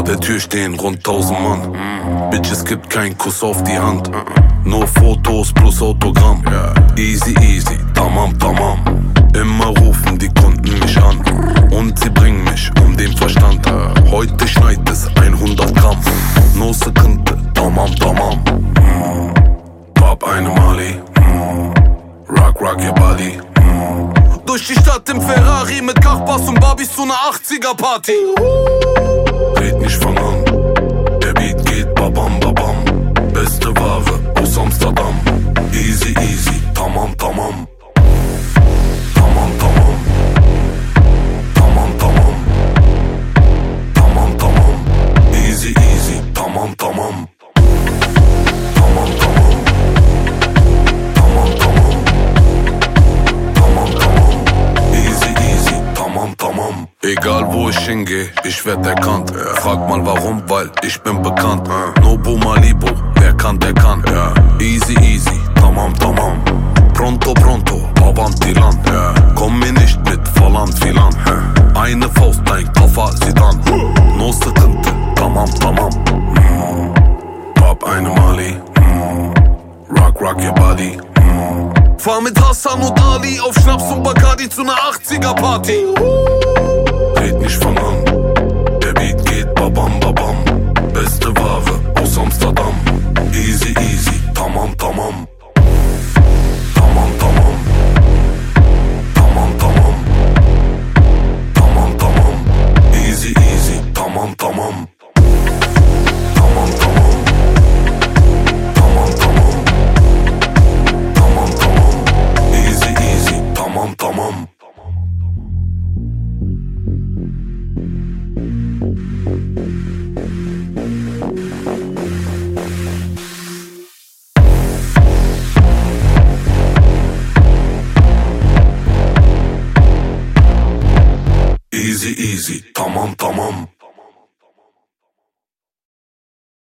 der Tür stehen rund 1000 Mann. Bitch, es gibt keinen Kuss auf die Hand. Nur Fotos plus Autogramm. Easy, easy, tamam, tamam. Immer rufen die Kunden mich an. Und sie bringen mich um den Verstand. Heute schneit es 100 Gramm. No Sekunde, tamam, tamam. Pop eine Mali. Rock, rock your body. Durch die Stadt im Ferrari mit Kachbass und Barbies zu ner 80er-Party. Red nicht von an, der Beat geht babam, babam. Beste Ware aus Amsterdam. Easy, easy, tamam, tamam. Tamam, tamam. Tamam, tamam. Tamam, tamam. Easy, easy, tamam, tamam. Tamam, tamam. Tamam, tamam. Tamam, tamam. Easy, easy, tamam, tamam. Egal wo ich hingehe, ich werd erkannt. Frag mal warum, weil ich bin bekannt. Nobu Malibu, wer kann, der kann. Easy, easy, tamam, tamam. Pronto, pronto, avanti land. Komm mir nicht mit Volland Filan. Eine Faust, dein Koffer, sie dann. No Sekunde, tamam, tamam. Pop eine Mali. Rock, rock your body. Fahr mit Hassan und Ali auf Schnaps und Bacardi zu ner 80er-Party. Red nicht von an, der Beat geht babam, babam. Beste Ware aus Amsterdam. Easy, easy, tamam, tamam. Tamam, tamam. Tamam, tamam. Tamam, tamam. Easy, easy, tamam, tamam. Tamam, tamam. Tamam, tamam. Tamam, tamam. Easy, easy, tamam, tamam. Easy, easy, tamam, tamam.